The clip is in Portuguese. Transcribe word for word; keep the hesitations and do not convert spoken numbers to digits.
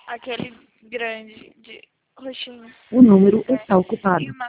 Aquele grande de roxinho. O número está ocupado. E uma